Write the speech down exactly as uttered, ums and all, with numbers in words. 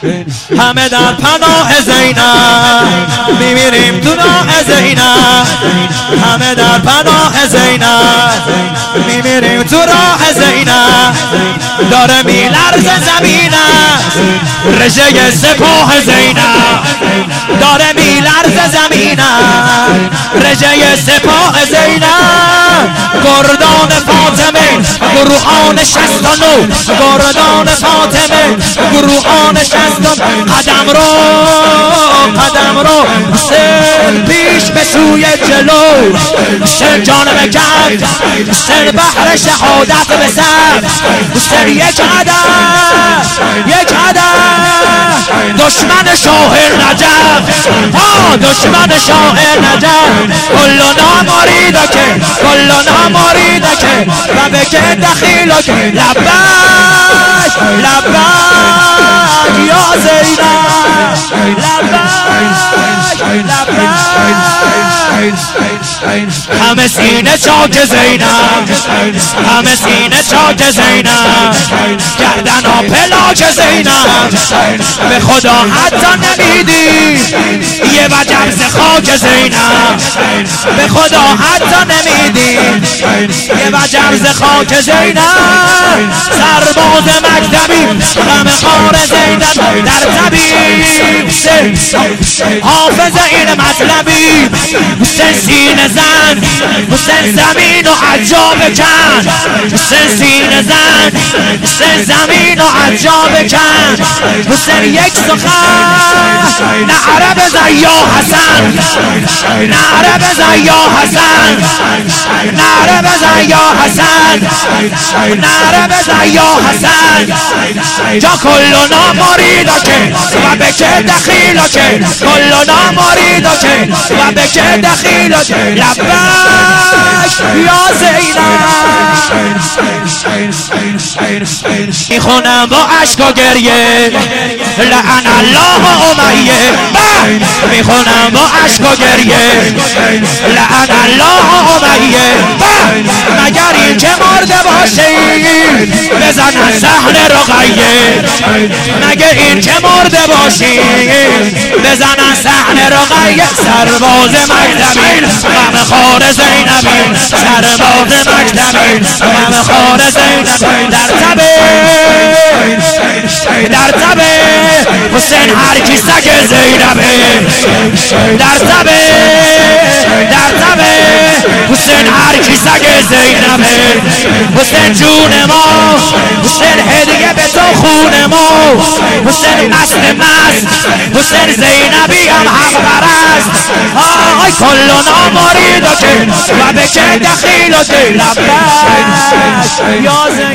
همه در پناه زینب میمیریم تو راه زینب همه در پناه زینب میمیریم تو راه زینب داره میلرز زمینم رژه سپاه زینب داره میلرز زمینم رژه سپاه زینب گردان فاطمه گروهان شصت و نه گردان فاطمه گروهان شصت و نه قدم رو قدم رو سر پیش به سوی جلو سر جانب کرد سر بحر شهادت به سر سر یک قدم یک قدم دشمن شاه نجف ها دشمن شاه نجف کلنا مرید که کلنا مرید که و به که دخیل که لبک لبک یا زینب لبک لبک همه سینه چاک زینب همه سینه چاک زینب گردن ها پلاک زینب به خدا حتی نمیدی یه وجب ز خاک زینب به خدا حتی نمیدی یه وجب ز خاک زینب سرباز مکتبی غم خار زینب در طبیب حافظ این مطلبی حسین سینه زن حسین زمین و عجاب کن حسین سینه زن حسین زمین و عجاب کن حسین یک سخن نعره بزن یا حسن نعره بزن یا حسن نعره بزن یا حسن نعره بزن یا حسن جا کلنا مریدا که و به که دخیلا که کلنا مریدا که و به که دخیلا که لبک یا زینب میخونم با عشق و گریه لعن الله امیه میخونم با عشق و گریه لعن الله امیه مگر این که مرده باشی بزن صحن رقیه مگه این که مرده باشی بزن صحن رقیه سرباز مکتبی غم خار زینبی سرباز مکتبی غم خار زینبی در تبه در تبه حسین هر کی سگ زینبه در تبه در تبه حسین هر کی سگ زینبه حسین جون ما حسین هدیه به تو خون ما حسین مست مست حسین زینبی هم حق پرست آی کلنا مرید که و به که دخیل که لبک یا زینب